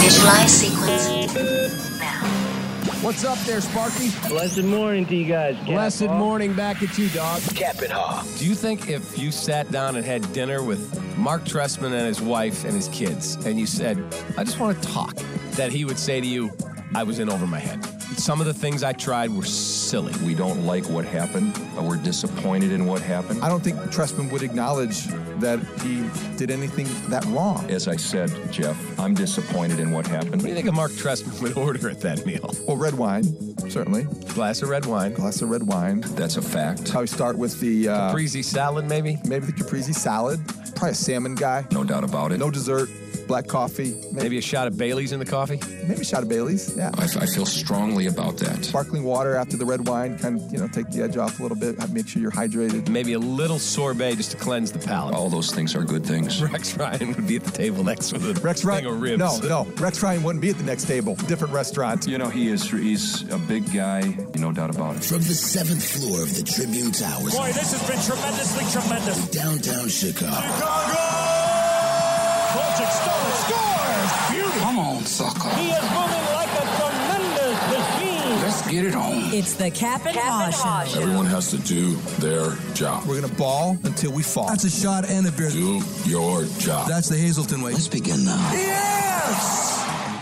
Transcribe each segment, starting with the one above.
Initialize sequence now. What's up there, Sparky? Blessed morning to you guys. Blessed morning back at you, dog. Cap and Haw. Do you think if you sat down and had dinner with Mark Trestman and his wife and his kids, and you said, I just want to talk, that he would say to you, I was in over my head? Some of the things I tried were silly. We don't like what happened. We're disappointed in what happened. I don't think Trestman would acknowledge that he did anything that wrong. As I said, Jeff, I'm disappointed in what happened. What do you think of Mark Trestman would order at that meal? Well, red wine, certainly. Glass of red wine. Glass of red wine. That's a fact. Probably start with the... Caprese salad, maybe? Maybe the caprese salad. Probably a salmon guy. No doubt about it. No dessert. Black coffee. Maybe a shot of Bailey's in the coffee? Maybe a shot of Bailey's, yeah. I feel strongly about that. Sparkling water after the red wine, kind of, take the edge off a little bit, make sure you're hydrated. Maybe a little sorbet just to cleanse the palate. All those things are good things. Rex Ryan would be at the table next with a Rex thing Ryan, of ribs. No. Rex Ryan wouldn't be at the next table. Different restaurant. You know, he's a big guy, no doubt about it. From the 7th floor of the Tribune Towers. Boy, this has been tremendously tremendous. Downtown Chicago. Colchik scores! Beauty! Come on, sucker. He is moving like a tremendous machine. Let's get it on. It's the Cap and Haw Show. Everyone has to do their job. We're going to ball until we fall. That's a shot and a beer. Do your job. That's the Hazelton way. Let's begin now. Yes!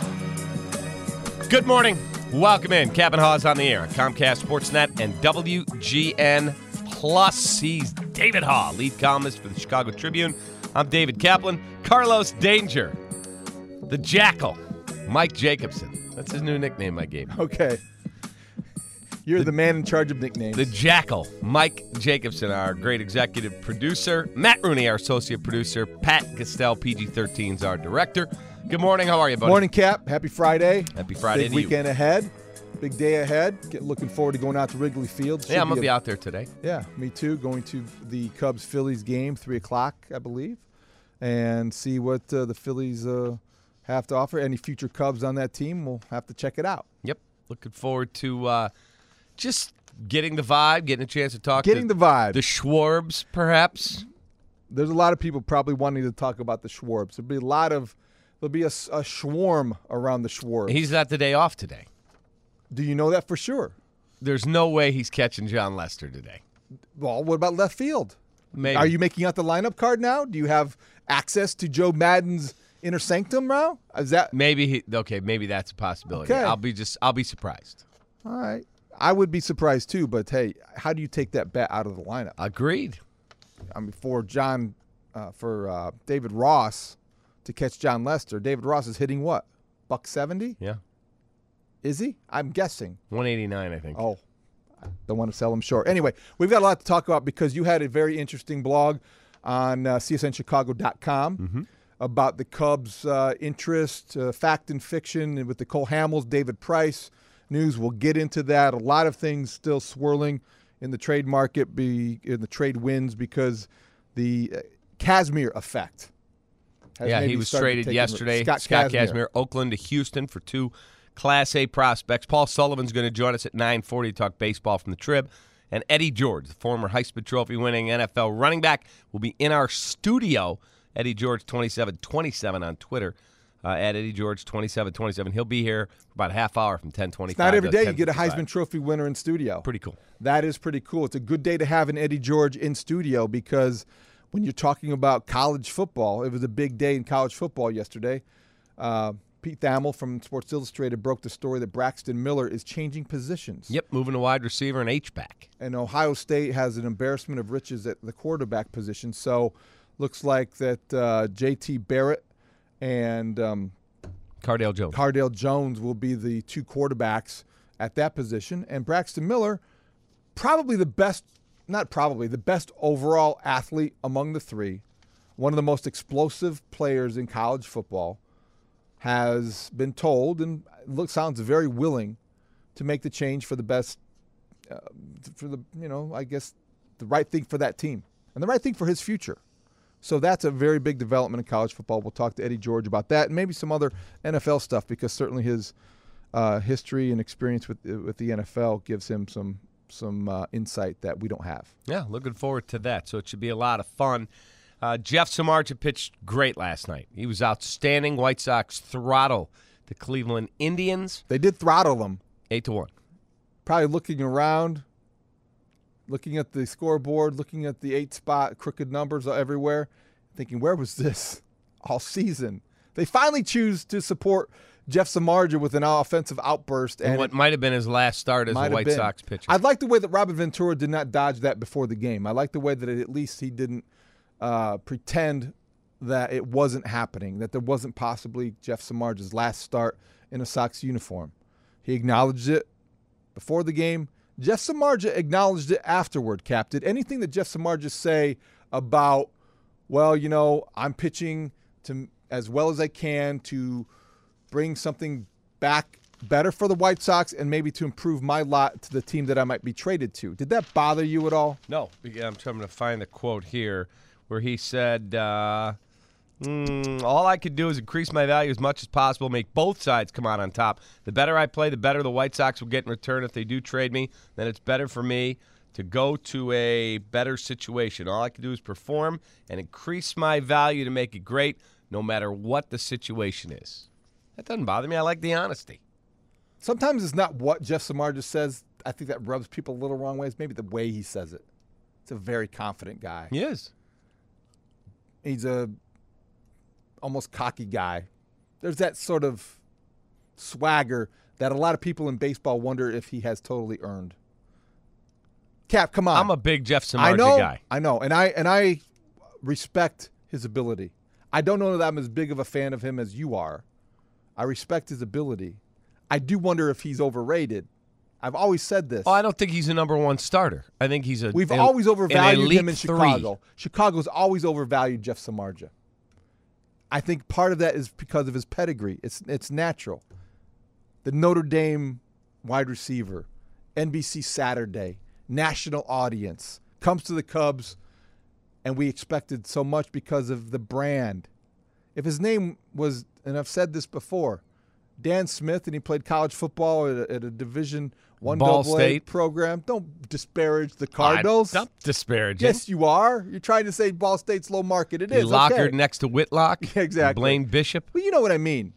Good morning. Welcome in. Cap and Haw's on the air. Comcast Sportsnet and WGN Plus. He's David Haw, lead columnist for the Chicago Tribune. I'm David Kaplan. Carlos Danger, the Jackal, Mike Jacobson. That's his new nickname I gave him. Okay. You're the man in charge of nicknames. The Jackal, Mike Jacobson, our great executive producer. Matt Rooney, our associate producer. Pat Gastel, PG-13's our director. Good morning. How are you, buddy? Morning, Cap. Happy Friday. Happy Friday Big to weekend you. ahead. Big day ahead. Looking forward to going out to Wrigley Field. Yeah, I'm going to be out there today. Yeah, me too. Going to the Cubs-Phillies game, 3 o'clock, I believe, and see what the Phillies have to offer. Any future Cubs on that team, we'll have to check it out. Yep. Looking forward to just getting the vibe, getting a chance to talk the vibe. The Schwarbs, perhaps. There's a lot of people probably wanting to talk about the Schwarbs. There'll be a swarm around the Schwarbs. He's got the day off today. Do you know that for sure? There's no way he's catching John Lester today. Well, what about left field? Maybe. Are you making out the lineup card now? Do you have access to Joe Madden's inner sanctum now? Is that maybe that's a possibility. Okay. I'll be surprised. All right. I would be surprised too, but hey, how do you take that bet out of the lineup? Agreed. I mean, for David Ross to catch John Lester, David Ross is hitting what? $170? Yeah. Is he? I'm guessing. 189, I think. Oh, I don't want to sell him short. Anyway, we've got a lot to talk about because you had a very interesting blog on csnchicago.com about the Cubs' interest, fact and fiction, and with the Cole Hamels, David Price news. We'll get into that. A lot of things still swirling in the trade market, in the trade winds, because the Kazmir effect. He was traded yesterday. Scott Kazmir, Oakland to Houston for 2 Class A prospects. Paul Sullivan's going to join us at 9:40 to talk baseball from the Trib. And Eddie George, the former Heisman Trophy-winning NFL running back, will be in our studio. Eddie George 2727 on Twitter. At Eddie George 2727. He'll be here for about a half hour from 10:25. It's not every day you get a Heisman Trophy winner in studio. Pretty cool. That is pretty cool. It's a good day to have an Eddie George in studio because when you're talking about college football, it was a big day in college football yesterday. Pete Thamel from Sports Illustrated broke the story that Braxton Miller is changing positions. Yep, moving to wide receiver and H-back. And Ohio State has an embarrassment of riches at the quarterback position. So looks like that J.T. Barrett and Cardale Jones will be the 2 quarterbacks at that position. And Braxton Miller, the best overall athlete among the 3, one of the most explosive players in college football, has been told and sounds very willing to make the change for the best, the right thing for that team and the right thing for his future. So that's a very big development in college football. We'll talk to Eddie George about that and maybe some other NFL stuff because certainly his history and experience with the NFL gives him some insight that we don't have. Yeah, looking forward to that. So it should be a lot of fun. Jeff Samardzija pitched great last night. He was outstanding. White Sox throttle the Cleveland Indians. They did throttle them. 8-1. Probably looking around, looking at the scoreboard, looking at the 8-spot crooked numbers everywhere, thinking, where was this all season? They finally choose to support Jeff Samardzija with an offensive outburst. And what might have been his last start as a White Sox pitcher. I like the way that Robert Ventura did not dodge that before the game. I like the way that at least he didn't pretend that it wasn't happening, that there wasn't possibly Jeff Samardzija's last start in a Sox uniform. He acknowledged it before the game. Jeff Samardzija acknowledged it afterward, Cap. Did anything that Jeff Samardzija say about, well, you know, I'm pitching to as well as I can to bring something back better for the White Sox and maybe to improve my lot to the team that I might be traded to? Did that bother you at all? No. I'm trying to find the quote here where he said, all I could do is increase my value as much as possible, make both sides come out on top. The better I play, the better the White Sox will get in return if they do trade me. Then it's better for me to go to a better situation. All I can do is perform and increase my value to make it great no matter what the situation is. That doesn't bother me. I like the honesty. Sometimes it's not what Jeff Samardzija says. I think that rubs people a little wrong ways. Maybe the way he says it. He's a very confident guy. He is. He's a almost cocky guy. There's that sort of swagger that a lot of people in baseball wonder if he has totally earned. Cap, come on. I'm a big Jeff Samardzija guy. I know, and I respect his ability. I don't know that I'm as big of a fan of him as you are. I respect his ability. I do wonder if he's overrated. I've always said this. Oh, I don't think he's a number one starter. I think he's We've always overvalued him in Chicago. 3. Chicago's always overvalued Jeff Samardzija. I think part of that is because of his pedigree. It's natural. The Notre Dame wide receiver, NBC Saturday, national audience, comes to the Cubs, and we expected so much because of the brand. If his name was, and I've said this before, Dan Smith, and he played college football at a Division I Ball AA State program, don't disparage the Cardinals. Stop disparaging. Yes, you are. You're trying to say Ball State's low market. It is. Locker okay. next to Whitlock. Exactly. Blaine Bishop. Well, you know what I mean.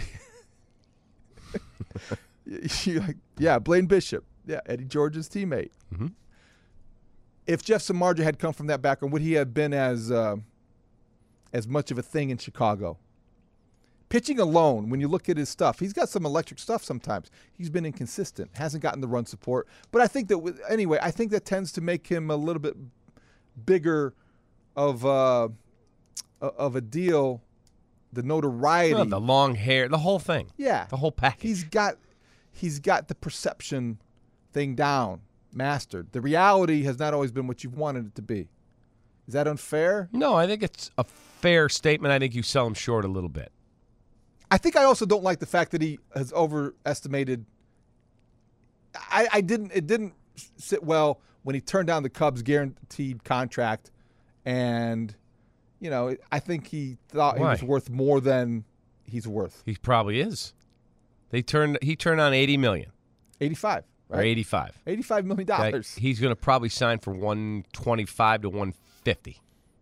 Yeah, Blaine Bishop. Yeah, Eddie George's teammate. Mm-hmm. If Jeff Samardzija had come from that background, would he have been as much of a thing in Chicago? Pitching alone, when you look at his stuff, he's got some electric stuff sometimes. He's been inconsistent, hasn't gotten the run support. But I think that, I think that tends to make him a little bit bigger of a deal, the notoriety. No, the long hair, the whole thing. Yeah. The whole package. He's got the perception thing down, mastered. The reality has not always been what you've wanted it to be. Is that unfair? No, I think it's a fair statement. I think you sell him short a little bit. I think I also don't like the fact that he has overestimated. It didn't sit well when he turned down the Cubs' guaranteed contract, and I think he thought he was worth more than he's worth. He probably is. He turned on $80 million. 85, right? Or 85. $85 million. Okay. He's going to probably sign for $125 to $150.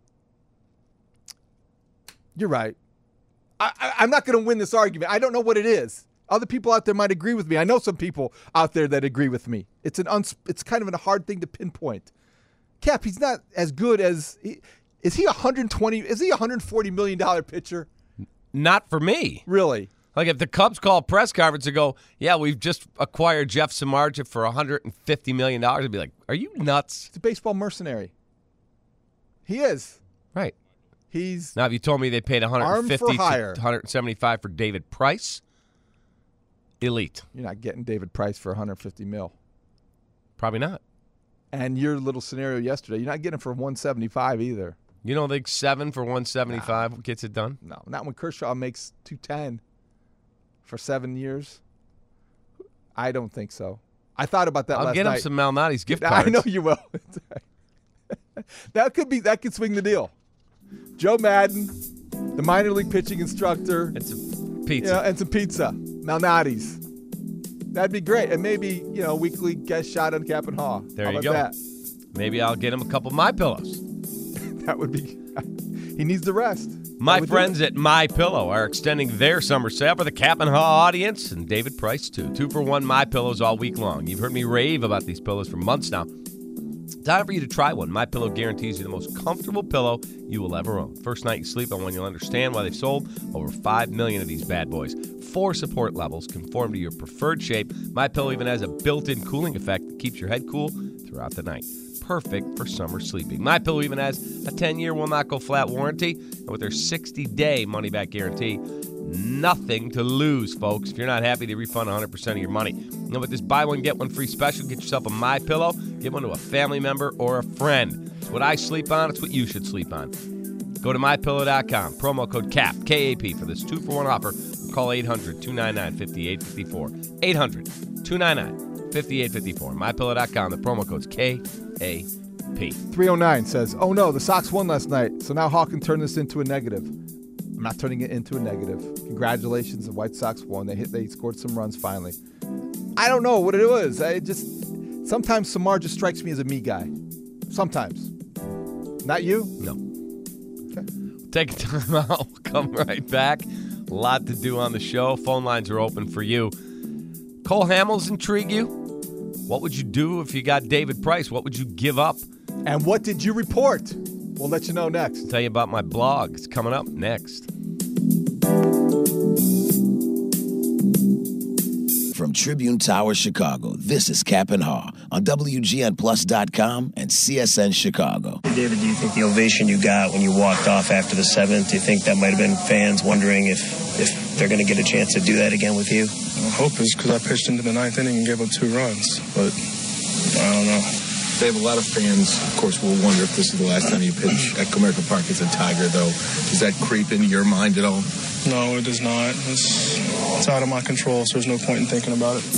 You're right. I'm not going to win this argument. I don't know what it is. Other people out there might agree with me. I know some people out there that agree with me. It's kind of a hard thing to pinpoint. Cap, he's not as good as is he $140 million pitcher? Not for me. Really? Like if the Cubs call a press conference and go, "Yeah, we've just acquired Jeff Samardzija for $150 million," I'd be like, "Are you nuts?" He's a baseball mercenary. He is. Right. He's now, if you told me they paid $150 to $175 for David Price, elite. You're not getting David Price for $150 million. Probably not. And your little scenario yesterday, you're not getting him for $175 either. You don't think 7 for $175 gets it done? No, not when Kershaw makes $210 for 7 years. I don't think so. I thought about that last night. I'll get him some Malnati's gift cards. I know you will. That could swing the deal. Joe Madden, the minor league pitching instructor. And some pizza. And some pizza. Malnati's. That'd be great. And maybe, weekly guest shot on Cap and Haw. There you How go. about that? Maybe I'll get him a couple of my pillows. That would be. He needs the rest. My friends at MyPillow are extending their summer sale for the Cap and Haw audience and David Price, too. 2-for-1 MyPillows all week long. You've heard me rave about these pillows for months now. Time for you to try one. MyPillow guarantees you the most comfortable pillow you will ever own. First night you sleep on one, you'll understand why they've sold over 5 million of these bad boys. 4 support levels conform to your preferred shape. MyPillow even has a built-in cooling effect that keeps your head cool throughout the night. Perfect for summer sleeping. MyPillow even has a 10-year will-not-go-flat warranty, and with their 60-day money-back guarantee, nothing to lose, folks. If you're not happy, they refund 100% of your money. And with this buy one, get one free special, get yourself a MyPillow, give one to a family member or a friend. It's what I sleep on. It's what you should sleep on. Go to MyPillow.com. Promo code CAP, K-A-P, for this 2-for-1 offer. Call 800-299-5854. 800-299-5854. MyPillow.com. The promo code's KAP. 309 says, oh no, the Sox won last night, so now Hawk can turn this into a negative. I'm not turning it into a negative. Congratulations, the White Sox won. They scored some runs finally. I don't know what it was. Sometimes Samar just strikes me as a me guy. Sometimes. Not you? No. Okay. Take a time out. We'll come right back. A lot to do on the show. Phone lines are open for you. Cole Hamels intrigue you? What would you do if you got David Price? What would you give up? And what did you report? We'll let you know next. I'll tell you about my blog. It's coming up next. From Tribune Tower, Chicago, this is Cap and Haw on WGNPlus.com and CSN Chicago. David, do you think the ovation you got when you walked off after the 7th, do you think that might have been fans wondering if they're going to get a chance to do that again with you? I hope it's because I pitched into the 9th inning and gave up 2 runs, but I don't know. Dave, a lot of fans, of course, will wonder if this is the last time you pitch at Comerica Park as a Tiger, though. Does that creep into your mind at all? No, it does not. It's out of my control, so there's no point in thinking about it.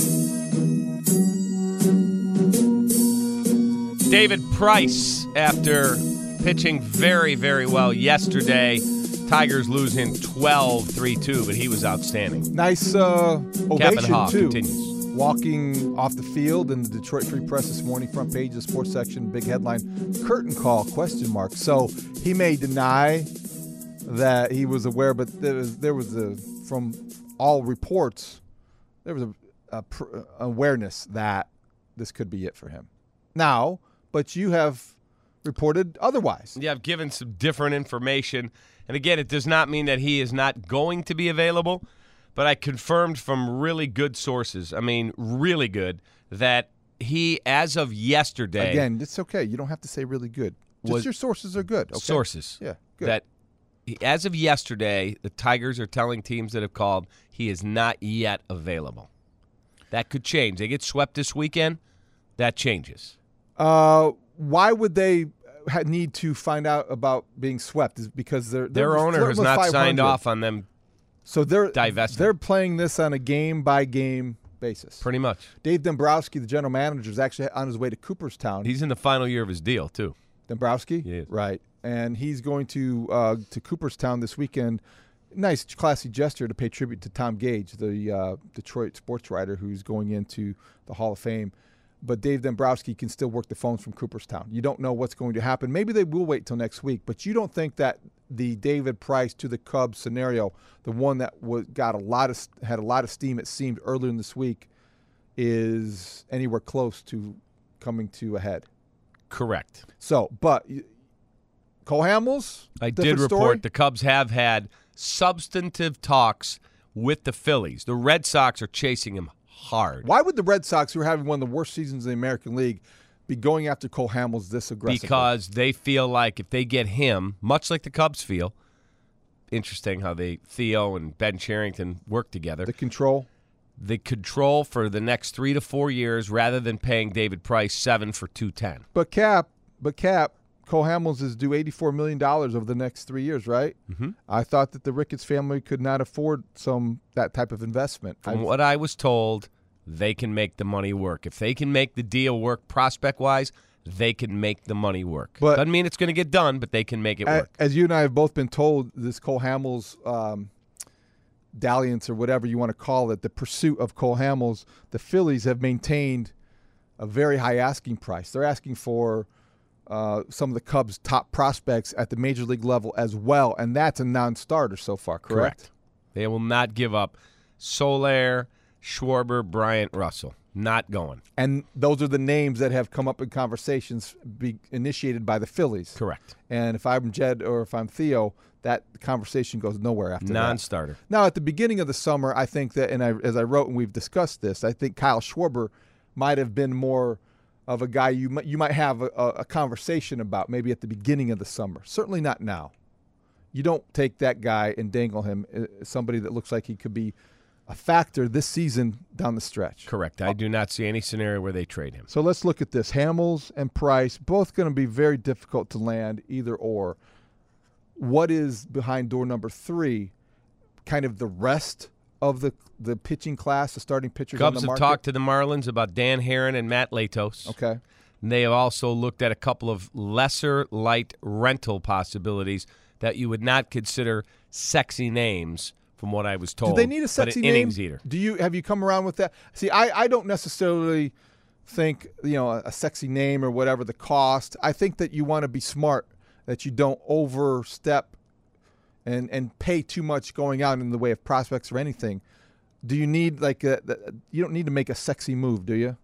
David Price, after pitching very, very well yesterday, Tigers losing 12-3-2, but he was outstanding. Nice ovation, too. Continues. Walking off the field in the Detroit Free Press this morning, front page of the sports section, big headline, curtain call, ? So he may deny that he was aware, but there was from all reports, there was a awareness that this could be it for him. Now, but you have reported otherwise. Yeah, I've given some different information. And again, it does not mean that he is not going to be available, but I confirmed from really good sources, really good, that he, as of yesterday. Again, it's okay. You don't have to say really good. Just your sources are good. Okay? Sources. Yeah, good. That as of yesterday, the Tigers are telling teams that have called he is not yet available. That could change. They get swept this weekend. That changes. Why would they need to find out about being swept? Is because their owner has not signed off on them. So they're divesting. They're playing this on a game-by-game basis. Pretty much. Dave Dombrowski, the general manager, is actually on his way to Cooperstown. He's in the final year of his deal, too. Dombrowski? He is. Right. And he's going to Cooperstown this weekend. Nice, classy gesture to pay tribute to Tom Gage, the Detroit sports writer who's going into the Hall of Fame. But Dave Dombrowski can still work the phones from Cooperstown. You don't know what's going to happen. Maybe they will wait till next week, but you don't think that the David Price to the Cubs scenario, the one that had a lot of steam, it seemed, earlier in this week, is anywhere close to coming to a head? Correct. So, but Cole Hamels, I did report the Cubs have had substantive talks with the Phillies. The Red Sox are chasing him hard. Why would the Red Sox, who are having one of the worst seasons in the American League, be going after Cole Hamels this aggressively? Because they feel like if they get him, much like the Cubs feel, interesting how Theo and Ben Cherington work together. The control for the next 3 to 4 years rather than paying David Price $7 for $210. But Cap, Cole Hamels is due $84 million over the next 3 years, right? Mm-hmm. I thought that the Ricketts family could not afford that type of investment. From what I was told, they can make the money work. If they can make the deal work prospect-wise, they can make the money work. But doesn't mean it's going to get done, but they can make it work. As you and I have both been told, this Cole Hamels dalliance or whatever you want to call it, the pursuit of Cole Hamels, the Phillies have maintained a very high asking price. They're asking for some of the Cubs' top prospects at the major league level as well, and that's a non-starter so far, correct? They will not give up Soler, Schwarber, Bryant, Russell. Not going. And those are the names that have come up in conversations initiated by the Phillies. Correct. And if I'm Jed or if I'm Theo, that conversation goes nowhere after Non-starter. that. Now, at the beginning of the summer, I think that, and as I wrote and we've discussed this, I think Kyle Schwarber might have been more of a guy you might have a conversation about maybe at the beginning of the summer. Certainly not now. You don't take that guy and dangle him, somebody that looks like he could be a factor this season down the stretch. Correct. I do not see any scenario where they trade him. So let's look at this. Hamels and Price, both going to be very difficult to land, either or. What is behind door number 3? Kind of the rest of the pitching class, the starting pitchers on the market? Cubs have talked to the Marlins about Dan Herron and Matt Latos. Okay. And they have also looked at a couple of lesser light rental possibilities that you would not consider sexy names, from what I was told. Do they need a sexy name? Innings eater. Have you come around with that? See, I don't necessarily think, a sexy name or whatever the cost. I think that you want to be smart, that you don't overstep and pay too much going out in the way of prospects or anything. Do you need you don't need to make a sexy move, do you?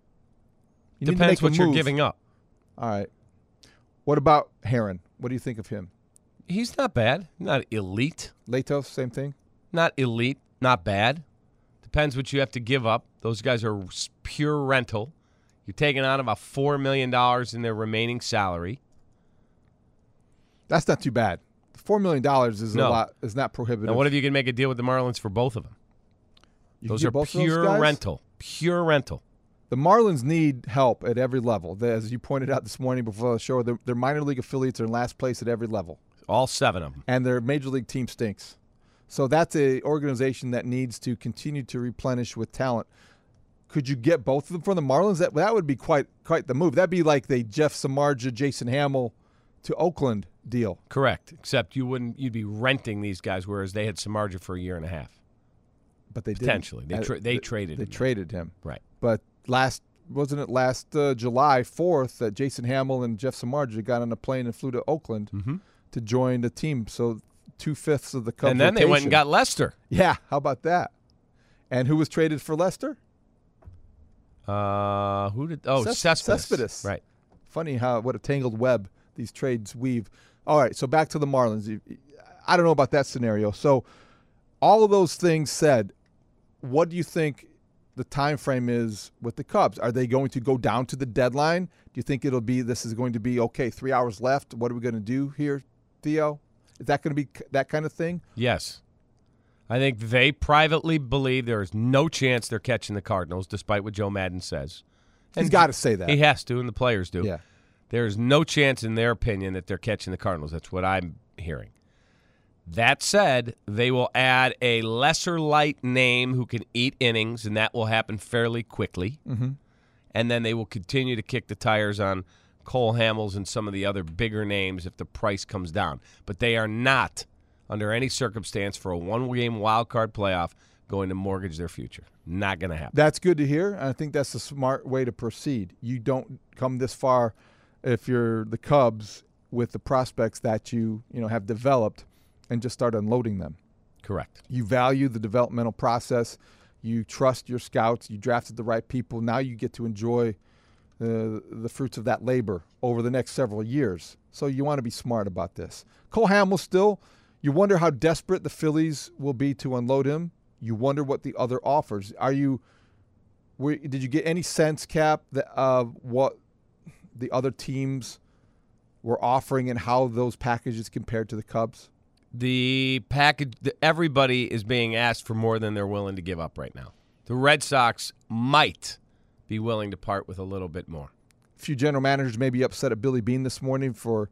Depends what you're giving up. All right. What about Herron? What do you think of him? He's not bad. Not elite. Latos, same thing? Not elite. Not bad. Depends what you have to give up. Those guys are pure rental. You're taking on about $4 million in their remaining salary. That's not too bad. $4 million is a lot. Is not prohibitive. Now, what if you can make a deal with the Marlins for both of them? Those are pure rental. Pure rental. The Marlins need help at every level. As you pointed out this morning before the show, their minor league affiliates are in last place at every level. All 7 of them. And their major league team stinks. So that's an organization that needs to continue to replenish with talent. Could you get both of them from the Marlins? That would be quite the move. That'd be like the Jeff Samardzija, Jason Hamill to Oakland deal. Correct. Except you'd be renting these guys, whereas they had Samardzija for a year and a half. But they potentially didn't. They traded him. They traded him. Right. But wasn't it last July 4th that Jason Hamill and Jeff Samardzija got on a plane and flew to Oakland to join the team? So 2/5 of the Cubs. And then they went and got Lester. Yeah, how about that? And who was traded for Lester? Cespedes. Right. Funny what a tangled web these trades weave. All right, so back to the Marlins. I don't know about that scenario. So all of those things said, what do you think the time frame is with the Cubs? Are they going to go down to the deadline? Do you think this is going to be, okay, 3 hours left, what are we going to do here, Theo? Is that going to be that kind of thing? Yes. I think they privately believe there is no chance they're catching the Cardinals, despite what Joe Maddon says. He's got to say that. He has to, and the players do. Yeah. There is no chance, in their opinion, that they're catching the Cardinals. That's what I'm hearing. That said, they will add a lesser light name who can eat innings, and that will happen fairly quickly. Mm-hmm. And then they will continue to kick the tires on Cole Hamels and some of the other bigger names if the price comes down. But they are not, under any circumstance, for a one-game wild card playoff, going to mortgage their future. Not going to happen. That's good to hear, and I think that's a smart way to proceed. You don't come this far if you're the Cubs with the prospects that you have developed and just start unloading them. Correct. You value the developmental process. You trust your scouts. You drafted the right people. Now you get to enjoy the fruits of that labor over the next several years. So you want to be smart about this. Cole Hamels still, you wonder how desperate the Phillies will be to unload him. You wonder what the other offers. Did you get any sense, Cap, of what the other teams were offering and how those packages compared to the Cubs? The package, everybody is being asked for more than they're willing to give up right now. The Red Sox might be willing to part with a little bit more. A few general managers may be upset at Billy Beane this morning for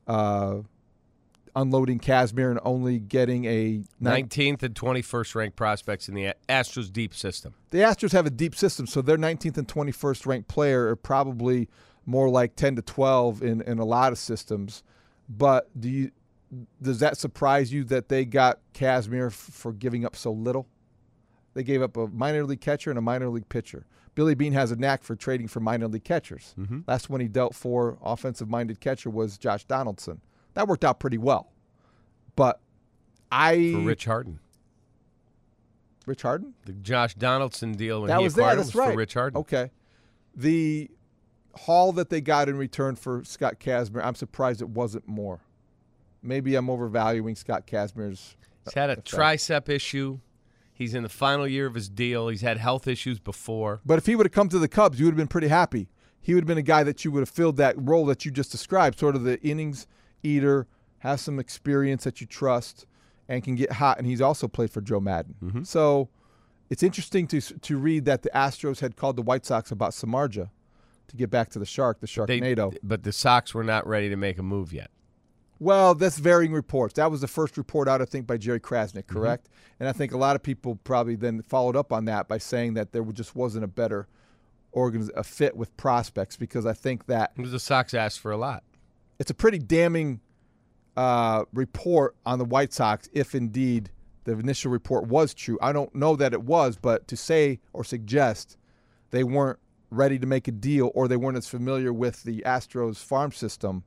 unloading Kazmir and only getting a 19th and 21st ranked prospects in the Astros deep system. The Astros have a deep system, so their 19th and 21st ranked player are probably more like 10 to 12 in a lot of systems. But does that surprise you that they got Kazmir for giving up so little? They gave up a minor league catcher and a minor league pitcher. Billy Beane has a knack for trading for minor league catchers. Mm-hmm. Last one he dealt for offensive-minded catcher was Josh Donaldson. That worked out pretty well. But For Rich Harden. Rich Harden? The Josh Donaldson deal when that he was acquired there. him That's was right. for Rich Harden. Okay. The haul that they got in return for Scott Kazmir, I'm surprised it wasn't more. Maybe I'm overvaluing Scott Kazmir's. He's had a tricep issue. He's in the final year of his deal. He's had health issues before. But if he would have come to the Cubs, you would have been pretty happy. He would have been a guy that you would have filled that role that you just described, sort of the innings eater, has some experience that you trust, and can get hot. And he's also played for Joe Madden. Mm-hmm. So it's interesting to read that the Astros had called the White Sox about Samardzija to get back to the Sharknado. But the Sox were not ready to make a move yet. Well, that's varying reports. That was the first report out, I think, by Jerry Krasnick, correct? Mm-hmm. And I think a lot of people probably then followed up on that by saying that there just wasn't a better a fit with prospects, because I think that the Sox asked for a lot. It's a pretty damning report on the White Sox if indeed the initial report was true. I don't know that it was, but to say or suggest they weren't ready to make a deal or they weren't as familiar with the Astros farm system,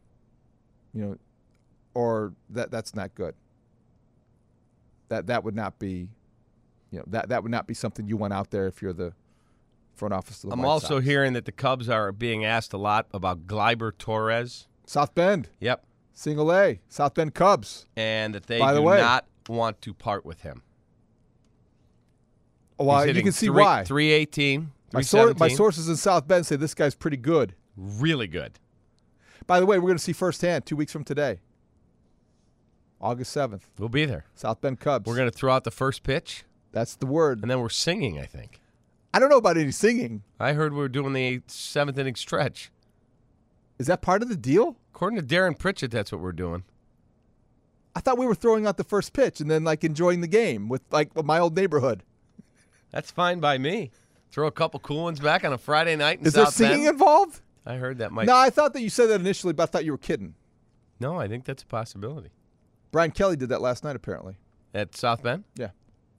or that's not good. That would not be, that would not be something you want out there if you're the front office of the White Sox. I'm also hearing that the Cubs are being asked a lot about Gleyber Torres. South Bend. Yep. Single A. South Bend Cubs. And that they do not want to part with him. Well, you can see why. 318, my sources in South Bend say this guy's pretty good. Really good. By the way, we're going to see firsthand 2 weeks from today. August 7th. We'll be there. South Bend Cubs. We're going to throw out the first pitch. That's the word. And then we're singing, I think. I don't know about any singing. I heard we were doing the 7th inning stretch. Is that part of the deal? According to Darren Pritchett, that's what we're doing. I thought we were throwing out the first pitch and then enjoying the game with my old neighborhood. That's fine by me. Throw a couple cool ones back on a Friday night in Is South there singing Bend. involved? I heard that might. No, I thought that you said that initially, but I thought you were kidding. No, I think that's a possibility. Brian Kelly did that last night, apparently. At South Bend? Yeah.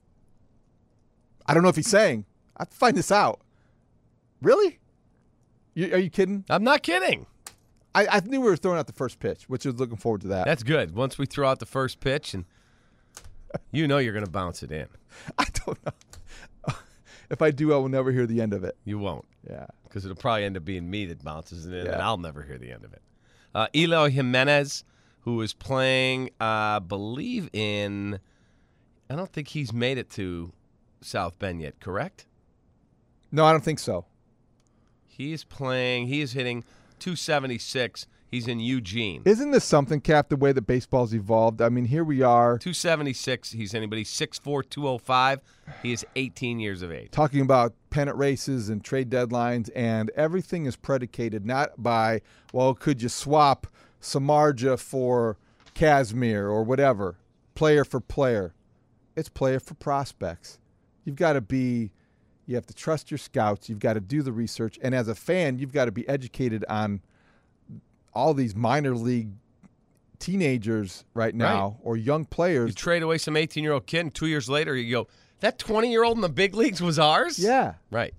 I don't know if he sang. I have to find this out. Really? Are you kidding? I'm not kidding. I knew we were throwing out the first pitch, which I was looking forward to that. That's good. Once we throw out the first pitch, and you're going to bounce it in. I don't know. If I do, I will never hear the end of it. You won't. Yeah. Because it'll probably end up being me that bounces it in, Yeah. and I'll never hear the end of it. Eloy Jimenez, who is playing, I believe I don't think he's made it to South Bend yet, correct? No, I don't think so. He is hitting 276. He's in Eugene. Isn't this something, Cap, the way that baseball's evolved? I mean, here we are. 276 he's in, but he's 6'4", 205. He is 18 years of age. Talking about pennant races and trade deadlines, and everything is predicated not by, well, could you swap Samardzija for Kazmir or whatever, player for player. It's player for prospects. You have to trust your scouts. You've got to do the research. And as a fan, you've got to be educated on all these minor league teenagers right now or young players. You trade away some 18-year-old kid, and 2 years later you go, that 20-year-old in the big leagues was ours? Yeah. Right.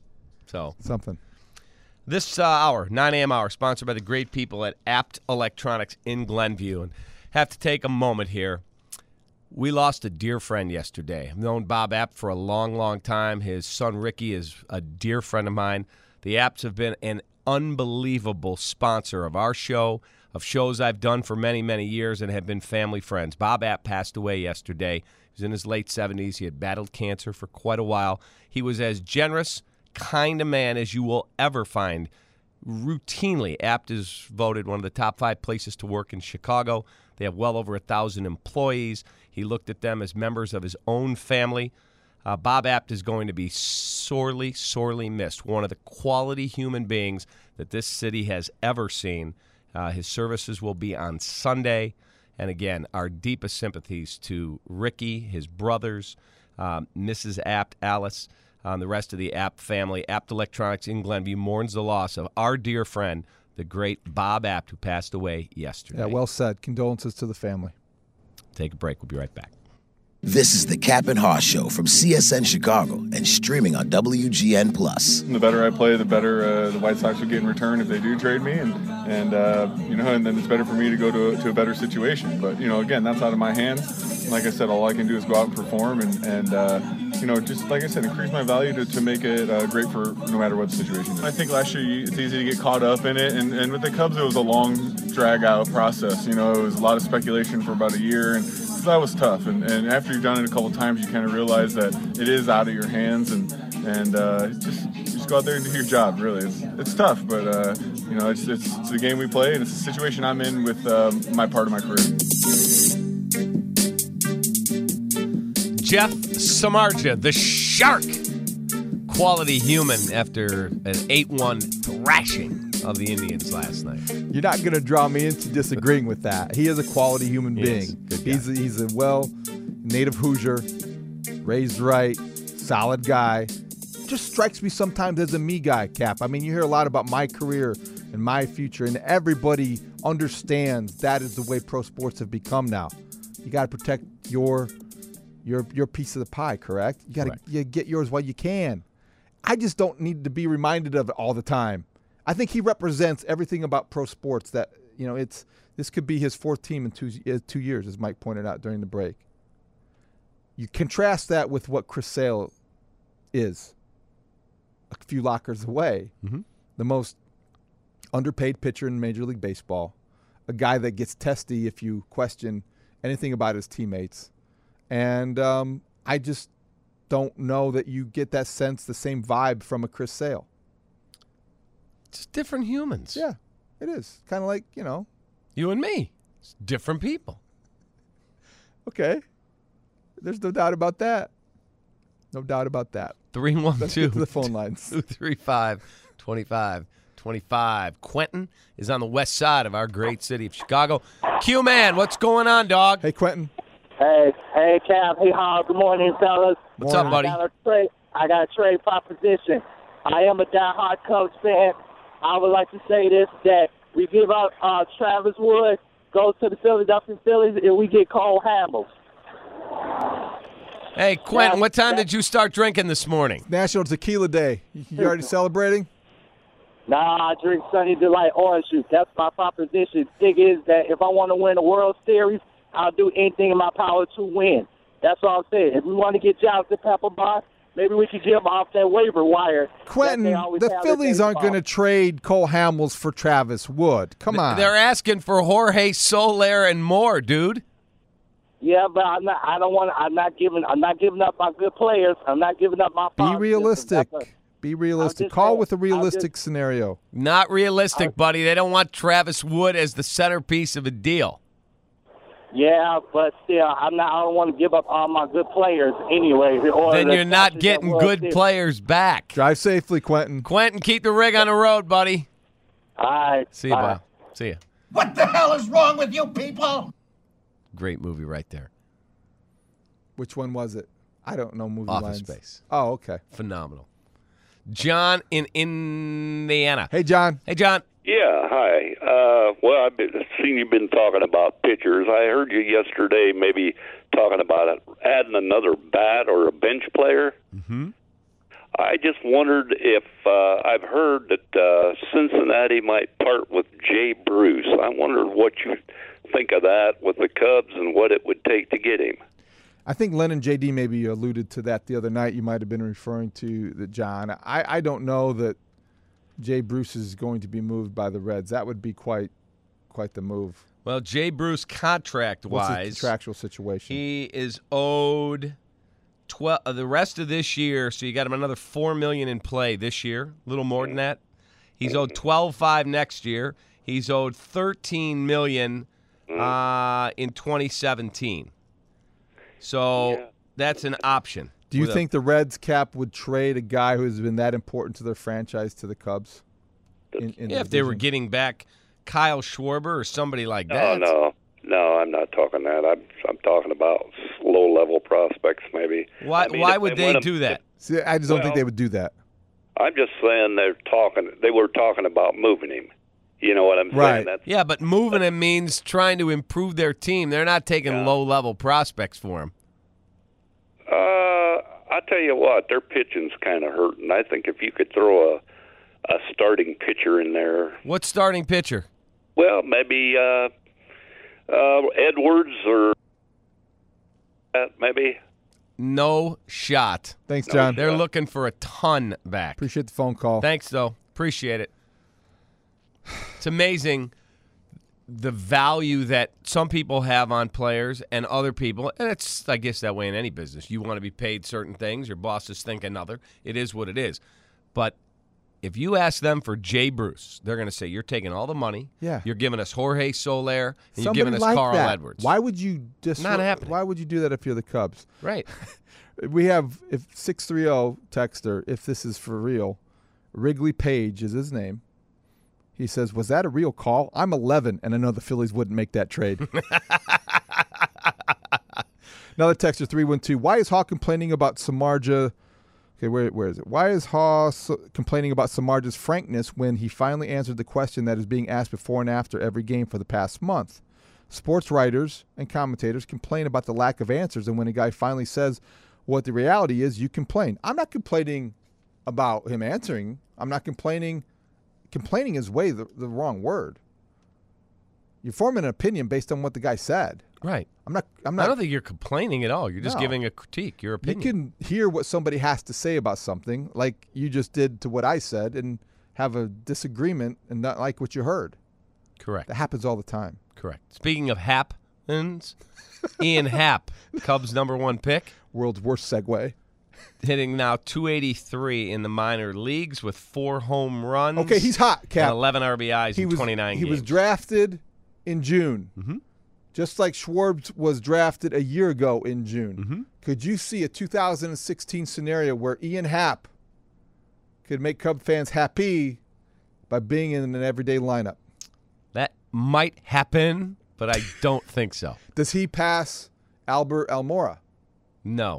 So something. This hour, 9 a.m. hour, sponsored by the great people at Apt Electronics in Glenview. And have to take a moment here. We lost a dear friend yesterday. I've known Bob Apt for a long, long time. His son Ricky is a dear friend of mine. The Apts have been an unbelievable sponsor of our show, of shows I've done for many, many years, and have been family friends. Bob Apt passed away yesterday. He was in his late 70s. He had battled cancer for quite a while. He was as generous, kind a man as you will ever find. Routinely, Apt is voted one of the top 5 places to work in Chicago. They have well over 1,000 employees. He looked at them as members of his own family. Bob Apt is going to be sorely, sorely missed. One of the quality human beings that this city has ever seen. His services will be on Sunday. And again, our deepest sympathies to Ricky, his brothers, Mrs. Apt, Alice, the rest of the Apt family. Apt Electronics in Glenview mourns the loss of our dear friend, the great Bob Apt, who passed away yesterday. Yeah, well said. Condolences to the family. Take a break. We'll be right back. This is the Cap and Haw Show from CSN Chicago and streaming on WGN+. The better I play, the better the White Sox would get in return if they do trade me, and then it's better for me to go to a better situation. But again, that's out of my hands. Like I said, all I can do is go out and perform, and just like I said, increase my value to make it great for no matter what the situation is. I think last year it's easy to get caught up in it, and with the Cubs, it was a long, drag-out process. It was a lot of speculation for about a year, and that was tough. And after you've done it a couple times, you kind of realize that it is out of your hands, and just go out there and do your job. Really, it's tough, but it's the game we play, and it's the situation I'm in with my part of my career. Jeff Samardzija, the Shark, quality human after an 8-1 thrashing of the Indians last night. You're not going to draw me into disagreeing with that. He is a quality human being. He's a native Hoosier, raised right, solid guy. Just strikes me sometimes as a me guy, Cap. I mean, you hear a lot about my career and my future, and everybody understands that is the way pro sports have become now. You got to protect your piece of the pie, correct? You got to get yours while you can. I just don't need to be reminded of it all the time. I think he represents everything about pro sports that, this could be his fourth team in 2 years, as Mike pointed out during the break. You contrast that with what Chris Sale is a few lockers away. Mm-hmm. The most underpaid pitcher in Major League Baseball, a guy that gets testy if you question anything about his teammates. And I just don't know that you get that sense, the same vibe from a Chris Sale. It's different humans. Yeah, it is. Kind of like, you and me. It's different people. Okay. There's no doubt about that. No doubt about that. 312. Let's get to the phone lines. 235-2525. Quentin is on the west side of our great city of Chicago. Q-Man, what's going on, dog? Hey, Quentin. Hey, Cap. Hey, Hall. Good morning, fellas. What's up, buddy? I got a trade proposition. I am a diehard Cubs fan. I would like to say this, that we give up Travis Wood, goes to the Philadelphia Phillies, and we get Cole Hamels. Hey, Quentin, what time did you start drinking this morning? National Tequila Day. You already celebrating? Nah, I drink Sunny Delight orange juice. That's my proposition. Thing is that if I want to win a World Series, I'll do anything in my power to win. That's all I'm saying. If we want to get Jonathan Papelbon, maybe we could get him off that waiver wire. Quentin, the Phillies aren't going to trade Cole Hamels for Travis Wood. Come on. They're asking for Jorge Soler and more, dude. Yeah, but I'm not giving up my good players. I'm not giving up my Be realistic. Be realistic. Call with a realistic scenario. Not realistic, buddy. They don't want Travis Wood as the centerpiece of a deal. Yeah, but still, I don't want to give up all my good players anyway. Then you're not getting good players back. Drive safely, Quentin. Quentin, keep the rig on the road, buddy. All right. See you, Bob. See ya. What the hell is wrong with you people? Great movie right there. Which one was it? I don't know movie Office lines. Space. Oh, okay. Phenomenal. John in Indiana. Hey, John. Hey, John. Yeah, hi. Well, I've seen you've been talking about pitchers. I heard you yesterday maybe talking about adding another bat or a bench player. Mm-hmm. I just wondered if I've heard that Cincinnati might part with Jay Bruce. I wondered what you think of that with the Cubs and what it would take to get him. I think Len and JD maybe alluded to that the other night. You might have been referring to the John. I don't know that Jay Bruce is going to be moved by the Reds. That would be quite the move. Well, Jay Bruce, contract-wise, what's his contractual situation? He is owed the rest of this year. So you got him another $4 million in play this year, a little more than that. He's owed $12.5 next year. He's owed $13 million in 2017. So that's an option. Do you think the Reds, Cap, would trade a guy who has been that important to their franchise to the Cubs? If they were getting back Kyle Schwarber or somebody like that. No, I'm not talking that. I'm talking about low-level prospects maybe. Why would they do that? See, I just don't think they would do that. I'm just saying they were talking about moving him. You know what I'm saying? Right. Yeah, but moving him means trying to improve their team. They're not taking low-level prospects for him. I tell you what, their pitching's kind of hurting. I think if you could throw a starting pitcher in there. What starting pitcher? Well, maybe Edwards or maybe. No shot. Thanks, John. They're looking for a ton back. Appreciate the phone call. Thanks, though. Appreciate it. It's amazing the value that some people have on players and other people, and it's, I guess, that way in any business. You want to be paid certain things. Your bosses think another. It is what it is. But if you ask them for Jay Bruce, they're going to say, you're taking all the money. Yeah. You're giving us Jorge Soler, and Somebody you're giving us like Carl that. Edwards. Why would you Not happening. Why would you do that if you're the Cubs? Right. We have, if 630 texter, if this is for real, Wrigley Page is his name. He says, was that a real call? I'm 11, and I know the Phillies wouldn't make that trade. Another texter, 312. Why is Haw complaining about Samardzija? Okay, where is it? Why is Haw complaining about Samardzija's frankness when he finally answered the question that is being asked before and after every game for the past month? Sports writers and commentators complain about the lack of answers, and when a guy finally says what the reality is, you complain. I'm not complaining about him answering. I'm not complaining. Complaining is the wrong word. You're forming an opinion based on what the guy said. Right. I'm not. I don't think you're complaining at all. You're just giving a critique, your opinion. You can hear what somebody has to say about something, like you just did to what I said, and have a disagreement and not like what you heard. Correct. That happens all the time. Correct. Speaking of happens, Ian Happ, Cubs' #1 pick. World's worst segue. Hitting now 283 in the minor leagues with 4 home runs. Okay, he's hot, Cap. And 11 RBIs in 29 games. He was drafted in June. Mm-hmm. Just like Schwartz was drafted a year ago in June. Mm-hmm. Could you see a 2016 scenario where Ian Happ could make Cub fans happy by being in an everyday lineup? That might happen, but I don't think so. Does he pass Albert Almora? No.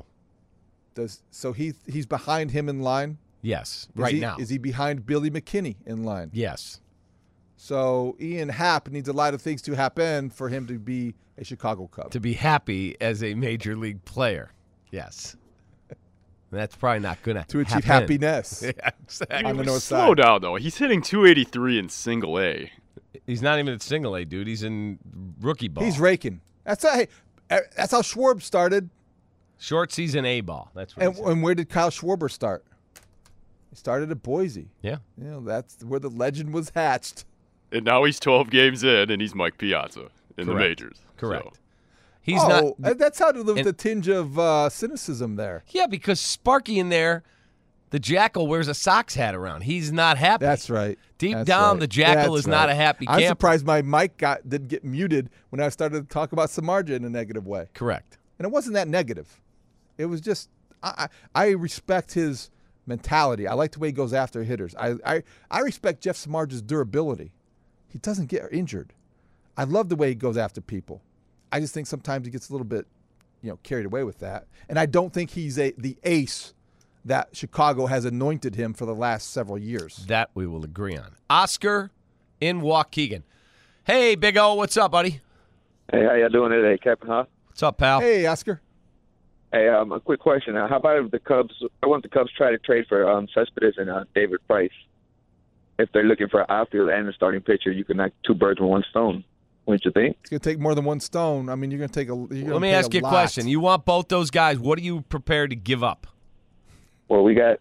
So he's behind him in line? Yes, now. Is he behind Billy McKinney in line? Yes. So Ian Happ needs a lot of things to happen for him to be a Chicago Cub. To be happy as a major league player. Yes. That's probably not going to achieve happiness. Yeah, exactly. On the north side. Slow down, though. He's hitting 283 in single A. He's not even at single A, dude. He's in rookie ball. He's raking. That's how Schwarber started. Short season A ball. That's what and where did Kyle Schwarber start? He started at Boise. Yeah. That's where the legend was hatched. And now he's 12 games in, and he's Mike Piazza in the majors. Correct. So. He's not. That's how to live with a tinge of cynicism there. Yeah, because Sparky in there, the Jackal wears a Sox hat around. He's not happy. That's right. Deep down, the Jackal is not a happy camper. I'm surprised my mic didn't get muted when I started to talk about Samardzija in a negative way. Correct. And it wasn't that negative. It was just I respect his mentality. I like the way he goes after hitters. I respect Jeff Samardzija's durability. He doesn't get injured. I love the way he goes after people. I just think sometimes he gets a little bit, carried away with that. And I don't think he's the ace that Chicago has anointed him for the last several years. That we will agree on. Oscar in Waukegan. Hey, Big O, what's up, buddy? Hey, how you doing today, Captain Haw? What's up, pal? Hey, Oscar. Hey, a quick question. How about if the Cubs? I want the Cubs try to trade for Cespedes and David Price. If they're looking for an outfield and a starting pitcher, you can knock 2 birds with 1 stone. Wouldn't you think? It's going to take more than 1 stone. I mean, you're going to take a. Let me ask you a question. You want both those guys? What are you prepared to give up? Well, we got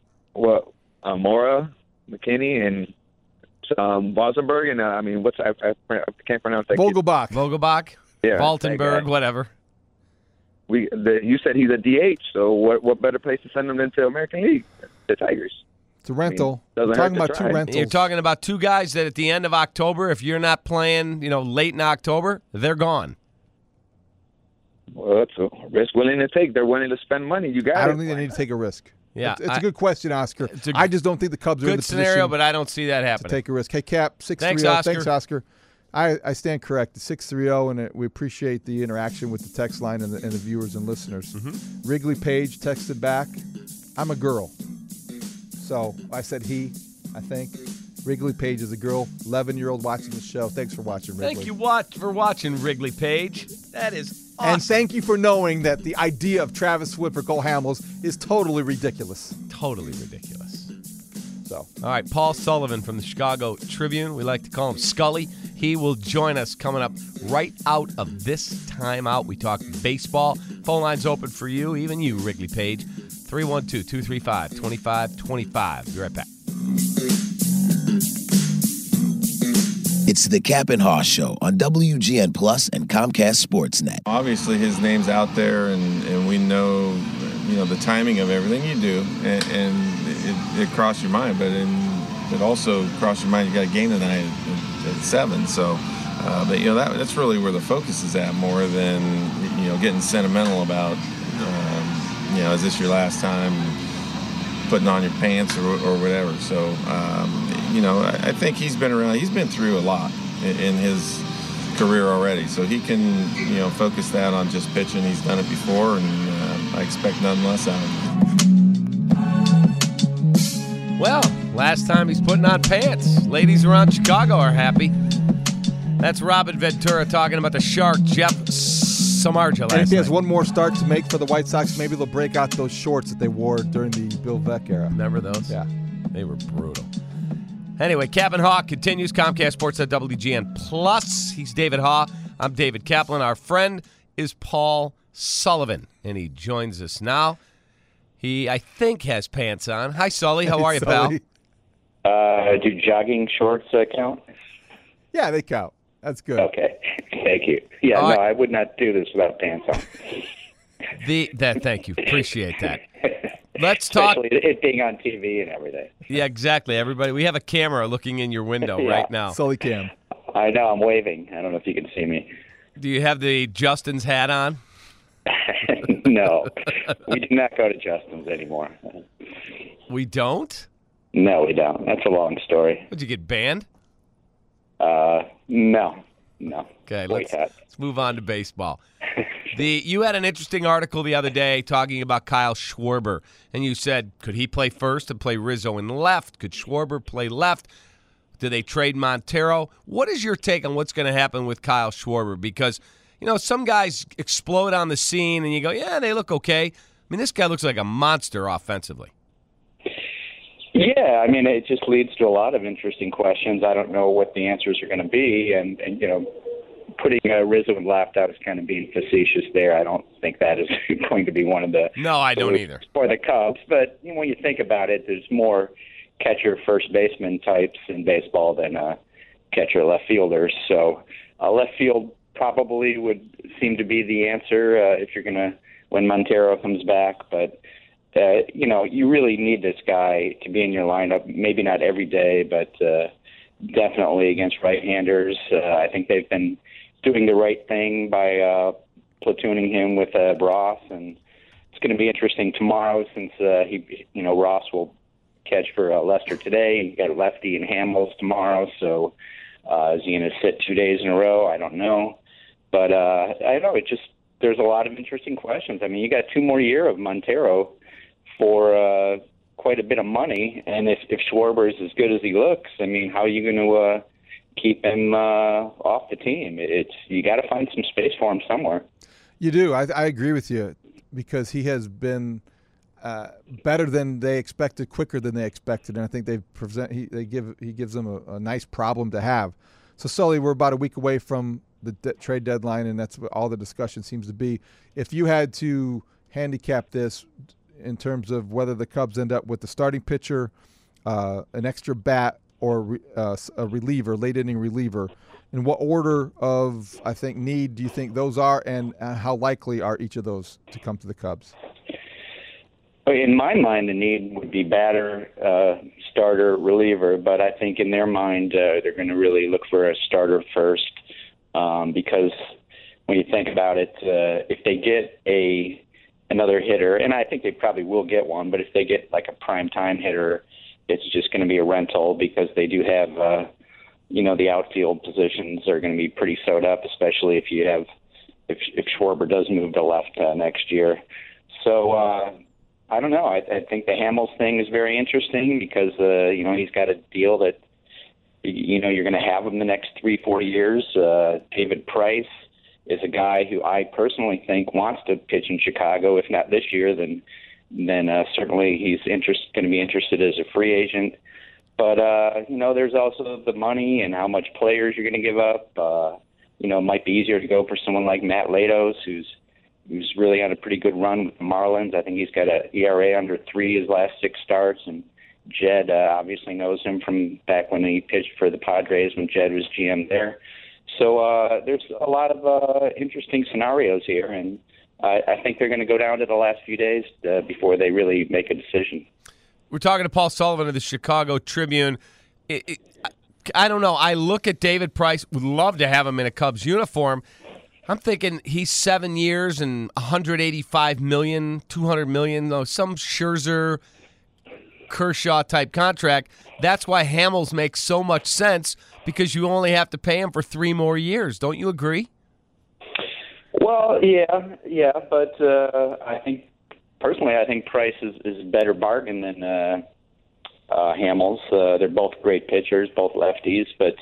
Mora, McKinney, and Vosenberg, and I can't pronounce that. Vogelbach. Yeah, Valtenberg, whatever. You said he's a DH, so what better place to send him than to American League? The Tigers. It's a rental. We're talking about 2 rentals. You're talking about 2 guys that at the end of October, if you're not playing, late in October, they're gone. Well, it's a risk willing to take. They're willing to spend money. You got I don't think they need to take a risk. Yeah, it's a good question, Oscar. I just don't think the Cubs are in the position. Good scenario, but I don't see that happening. To take a risk. Hey, Cap, 630. Thanks, Oscar. I stand correct. 630, and we appreciate the interaction with the text line and the viewers and listeners. Mm-hmm. Wrigley Page texted back, I'm a girl. So I said he, I think. Wrigley Page is a girl, 11-year-old watching the show. Thanks for watching, Wrigley. Thank you for watching, Wrigley Page. That is And thank you for knowing that the idea of Travis Wood for Cole Hamels is totally ridiculous. Totally ridiculous. So, all right, Paul Sullivan from the Chicago Tribune. We like to call him Scully. He will join us coming up right out of this timeout. We talk baseball. Phone line's open for you, even you, Wrigley Page. 312-235-2525. Be right back. It's the Cap and Haw Show on WGN Plus and Comcast Sportsnet. Obviously, his name's out there, and we know, the timing of everything you do, and it crossed your mind, but it also crossed your mind. You got a game tonight at 7, so. But that's really where the focus is at, more than getting sentimental about. Is this your last time putting on your pants or whatever? So. I think he's been around. He's been through a lot in his career already, so he can, focus that on just pitching. He's done it before, and I expect nothing less out of him. Well, last time he's putting on pants. Ladies around Chicago are happy. That's Robin Ventura talking about the Shark, Jeff Samardzija last night. And if he has night. one more start to make for the White Sox, maybe they'll break out those shorts that they wore during the Bill Veeck era. Remember those? Yeah. They were brutal. Anyway, Cap and Haw continues. Comcast Sports at WGN Plus. He's David Haw. I'm David Kaplan. Our friend is Paul Sullivan, and he joins us now. He, I think, has pants on. Hi, Sully. How are you, Sully. pal? Do jogging shorts count? Yeah, they count. That's good. Okay. Thank you. Yeah, All no, right. I would not do this without pants on. Thank you. Appreciate that. Let's talk. Especially it being on TV and everything. Yeah, exactly. Everybody, we have a camera looking in your window Yeah. right now. Sully cam. I know. I'm waving. I don't know if you can see me. Do you have the Justin's hat on? No. We do not go to Justin's anymore. We don't? No, we don't. That's a long story. Would you get banned? No. Okay, let's move on to baseball. You had an interesting article the other day talking about Kyle Schwarber, and you said, could he play first and play Rizzo in left? Could Schwarber play left? Do they trade Montero? What is your take on what's going to happen with Kyle Schwarber? Because, some guys explode on the scene, and you go, yeah, they look okay. I mean, this guy looks like a monster offensively. Yeah, I mean, it just leads to a lot of interesting questions. I don't know what the answers are going to be, and putting Rizzo and left out is kind of being facetious there. I don't think that is going to be one of the No, I don't either. For the Cubs, but when you think about it, there's more catcher first baseman types in baseball than catcher left fielders. So left field probably would seem to be the answer if you're going to when Montero comes back, but you really need this guy to be in your lineup, maybe not every day, but definitely against right-handers. I think they've been doing the right thing by platooning him with Ross, and it's going to be interesting tomorrow since Ross will catch for Lester today, and you got lefty and Hamels tomorrow. So is he going to sit 2 days in a row? I don't know, but I don't know. There's a lot of interesting questions. I mean, you got 2 more years of Montero for quite a bit of money, and if Schwarber is as good as he looks, I mean, how are you going to keep him off the team? You got to find some space for him somewhere. You do. I agree with you because he has been better than they expected, quicker than they expected, and I think he gives them a nice problem to have. So, Sully, we're about a week away from the trade deadline, and that's what all the discussion seems to be. If you had to handicap this in terms of whether the Cubs end up with the starting pitcher, an extra bat, or a reliever, late-inning reliever, in what order of, I think, need do you think those are, and how likely are each of those to come to the Cubs? In my mind, the need would be batter, starter, reliever, but I think in their mind they're going to really look for a starter first because when you think about it, if they get another hitter, and I think they probably will get one, but if they get like a prime-time hitter, it's just going to be a rental because they do have, the outfield positions are going to be pretty sewed up, especially if if Schwarber does move to left next year. So I don't know. I think the Hamels thing is very interesting because he's got a deal that you're going to have him the next 3-4 years. David Price a guy who I personally think wants to pitch in Chicago. If not this year, then certainly he's going to be interested as a free agent. But there's also the money and how much players you're going to give up. It might be easier to go for someone like Matt Latos, who's really on a pretty good run with the Marlins. I think he's got an ERA under 3 his last 6 starts, and Jed obviously knows him from back when he pitched for the Padres when Jed was GM there. So there's a lot of interesting scenarios here, and I think they're going to go down to the last few days before they really make a decision. We're talking to Paul Sullivan of the Chicago Tribune. I don't know. I look at David Price, would love to have him in a Cubs uniform. I'm thinking he's 7 years and $185 million, $200 million, though, some Scherzer, Kershaw-type contract. That's why Hamels makes so much sense, because you only have to pay him for 3 more years. Don't you agree? Well, yeah, but I think Price is a better bargain than Hamels. They're both great pitchers, both lefties, but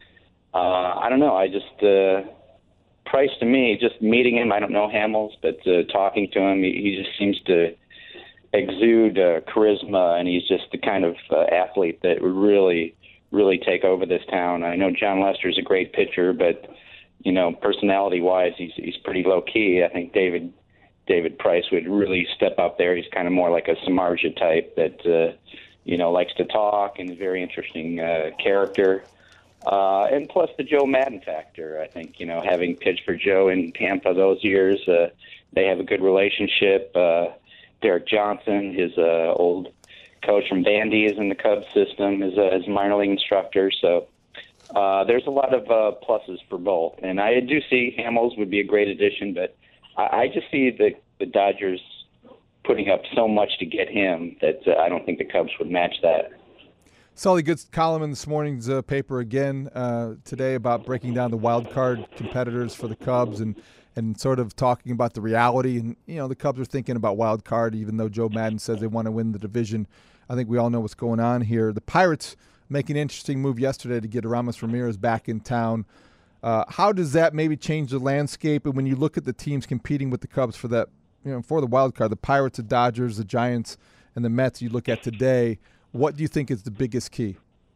I don't know. I just Price, to me, just meeting him, I don't know Hamels, but talking to him, he just seems to exude charisma, and he's just the kind of athlete that would really, really take over this town. I know John Lester's a great pitcher, but personality-wise, he's pretty low-key. I think David Price would really step up there. He's kind of more like a Samardzija type that likes to talk and is a very interesting character. And plus the Joe Madden factor. I think, having pitched for Joe in Tampa those years, they have a good relationship. Derek Johnson, his old coach from Vandy, is in the Cubs system as a minor league instructor. So there's a lot of pluses for both. And I do see Hamels would be a great addition, but I just see the Dodgers putting up so much to get him that I don't think the Cubs would match that. Sully, good column in this morning's paper again today about breaking down the wild card competitors for the Cubs and sort of talking about the reality. And, the Cubs are thinking about wild card, even though Joe Madden says they want to win the division. I think we all know what's going on here. The Pirates make an interesting move yesterday to get Aramis Ramirez back in town. How does that maybe change the landscape? And when you look at the teams competing with the Cubs for that, for the wild card, the Pirates, the Dodgers, the Giants, and the Mets you look at today, what do you think is the biggest key?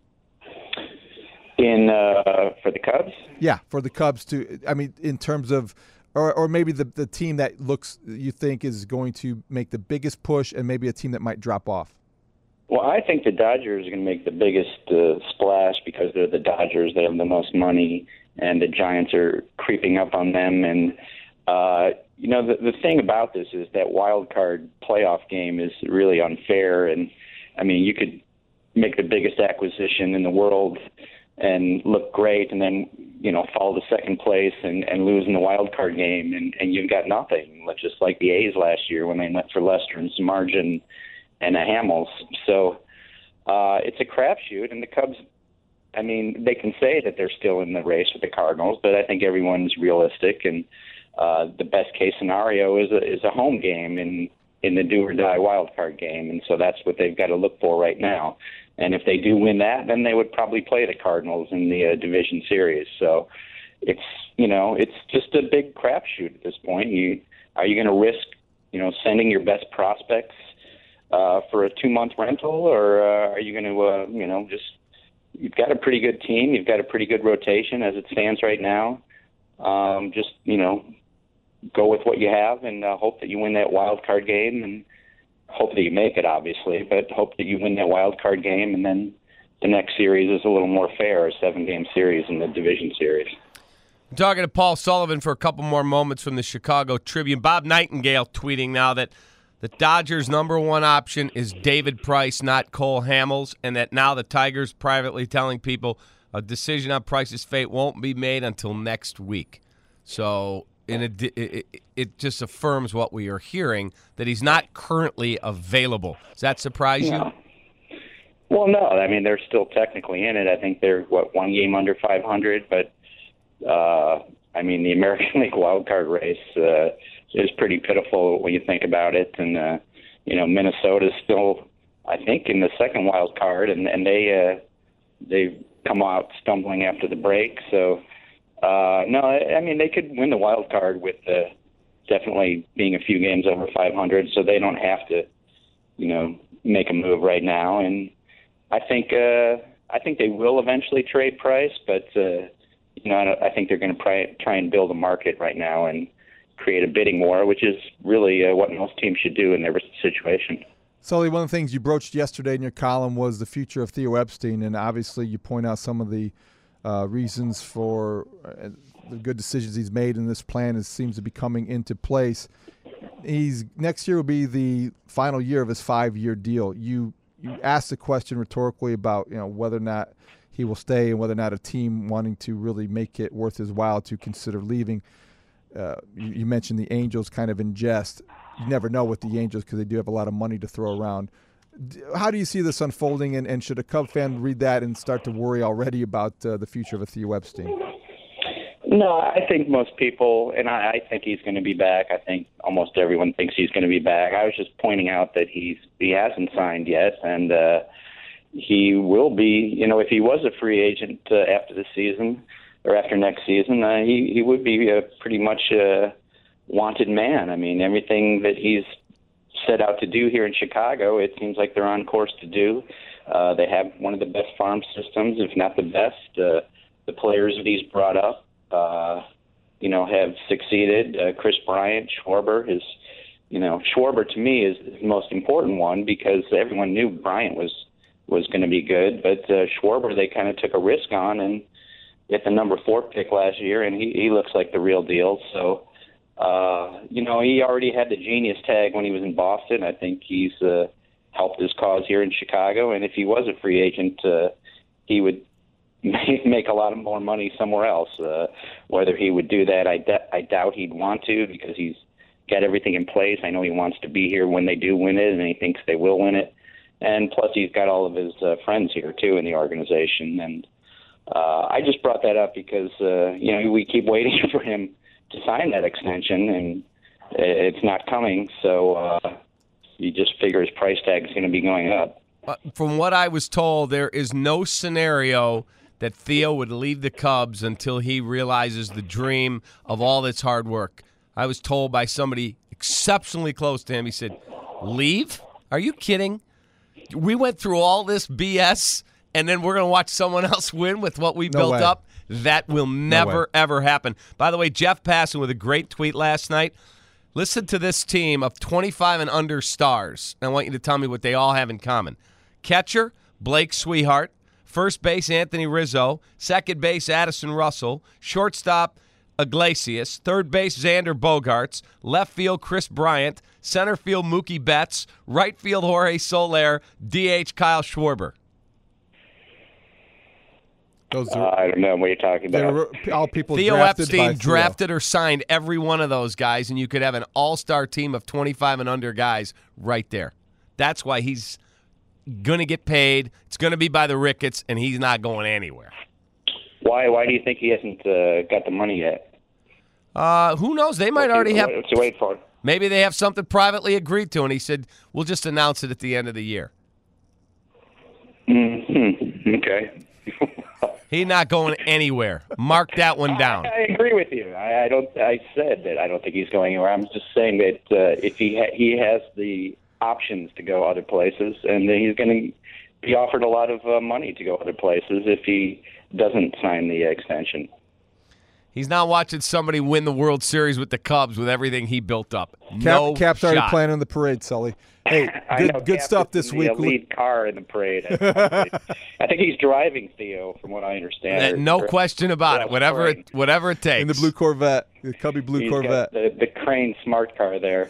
For the Cubs? Yeah, for the Cubs in terms of, or maybe the team that you think is going to make the biggest push, and maybe a team that might drop off. Well, I think the Dodgers are going to make the biggest splash because they're the Dodgers. They have the most money, and the Giants are creeping up on them. And, the thing about this is that wild card playoff game is really unfair. And, you could make the biggest acquisition in the world and look great and then, fall to second place and lose in the wild card game, and you've got nothing, just like the A's last year when they went for Lester and Samardzija and a Hamels. So it's a crapshoot, and the Cubs, they can say that they're still in the race with the Cardinals, but I think everyone's realistic, and the best case scenario is a home game in the do-or-die wild card game, and so that's what they've got to look for right now. And if they do win that, then they would probably play the Cardinals in the division series. So it's just a big crapshoot at this point. Are you going to risk, sending your best prospects for a 2-month rental, or are you going to, you've got a pretty good team, you've got a pretty good rotation as it stands right now. Go with what you have and hope that you win that wild card game, and hope that you make it, obviously, but hope that you win that wild card game, and then the next series is a little more fair, a 7-game series in the division series. I'm talking to Paul Sullivan for a couple more moments from the Chicago Tribune. Bob Nightingale tweeting now that the Dodgers' number one option is David Price, not Cole Hamels, and that now the Tigers privately telling people a decision on Price's fate won't be made until next week. So it just affirms what we are hearing, that he's not currently available. Does that surprise you? Well, no. They're still technically in it. I think they're, 1 game under 500, but the American League wildcard race is pretty pitiful when you think about it. And, Minnesota's still, I think, in the second wild card, and they've come out stumbling after the break. So No, I mean, they could win the wild card with definitely being a few games over 500, so they don't have to, make a move right now. And I think they will eventually trade Price, but I think they're going to try and build a market right now and create a bidding war, which is really what most teams should do in their situation. Sully, one of the things you broached yesterday in your column was the future of Theo Epstein, and obviously you point out some of the reasons for the good decisions he's made in this plan. It seems to be coming into place. Next year will be the final year of his 5-year deal. You asked the question rhetorically about whether or not he will stay and whether or not a team wanting to really make it worth his while to consider leaving. You mentioned the Angels kind of in jest. You never know with the Angels because they do have a lot of money to throw around. How do you see this unfolding, and should a Cub fan read that and start to worry already about the future of a Theo Epstein? No, I think most people, and I think he's going to be back. I think almost everyone thinks he's going to be back. I was just pointing out that he hasn't signed yet, and he will be. If he was a free agent after the season or after next season, he would be pretty much a wanted man. I mean, everything that he's set out to do here in Chicago, it seems like they're on course to do. They have one of the best farm systems, if not the best. The players that he's brought up, have succeeded. Chris Bryant, Schwarber Schwarber to me is the most important one because everyone knew Bryant was going to be good, but Schwarber they kind of took a risk on and get the number 4 pick last year, and he looks like the real deal. So, he already had the genius tag when he was in Boston. I think he's helped his cause here in Chicago, and if he was a free agent, he would make a lot more money somewhere else. Whether he would do that, I doubt he'd want to because he's got everything in place. I know he wants to be here when they do win it, and he thinks they will win it. And plus, he's got all of his friends here, too, in the organization. And I just brought that up because, we keep waiting for him to sign that extension, and it's not coming. So you just figure his price tag is going to be going up. From what I was told, there is no scenario that Theo would leave the Cubs until he realizes the dream of all this hard work. I was told by somebody exceptionally close to him, he said, leave? Are you kidding? We went through all this BS, and then we're going to watch someone else win with what we built up? That will never, ever happen. By the way, Jeff Passan with a great tweet last night. Listen to this team of 25 and under stars. I want you to tell me what they all have in common. Catcher, Blake Swihart. First base, Anthony Rizzo. Second base, Addison Russell. Shortstop, Iglesias. Third base, Xander Bogaerts. Left field, Chris Bryant. Center field, Mookie Betts. Right field, Jorge Soler. DH, Kyle Schwarber. I don't know what you're talking about. All people Theo drafted Epstein by drafted or signed every one of those guys, and you could have an all-star team of 25 and under guys right there. That's why he's going to get paid. It's going to be by the Ricketts, and he's not going anywhere. Why do you think he hasn't got the money yet? Who knows? They might already have. What's he waiting for? Maybe they have something privately agreed to, and he said, we'll just announce it at the end of the year. Mm-hmm. Okay. He's not going anywhere. Mark that one down. I agree with you. I said that I don't think he's going anywhere. I'm just saying that if he has the options to go other places, and he's going to be offered a lot of money to go other places if he doesn't sign the extension. He's not watching somebody win the World Series with the Cubs with everything he built up. Cap's already planning the parade, Sully. Hey, good stuff this week. The lead car in the parade. I think he's driving Theo, from what I understand. No question about it. Whatever it takes. In the blue Corvette, the Cubby blue Corvette. Got the Crane smart car there.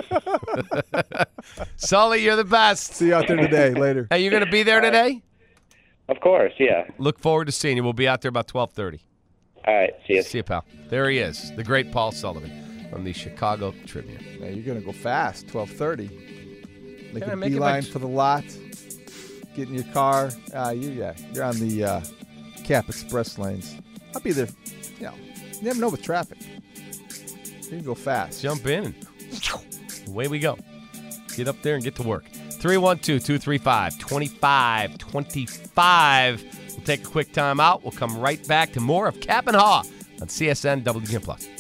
Sully, you're the best. See you out there today. Later. Hey, you going to be there today? Of course, yeah. Look forward to seeing you. We'll be out there about 12:30. All right, see you. See you, pal. There he is, the great Paul Sullivan from the Chicago Tribune. Yeah, you're going to go fast, 12:30. Make a beeline for the lot. Get in your car. You're on the Cap Express lanes. I'll be there. You never know with traffic. You can go fast. Jump in and away we go. Get up there and get to work. 312-235-2525. We'll take a quick time out. We'll come right back to more of Cap and Haw on CSN WGN Plus.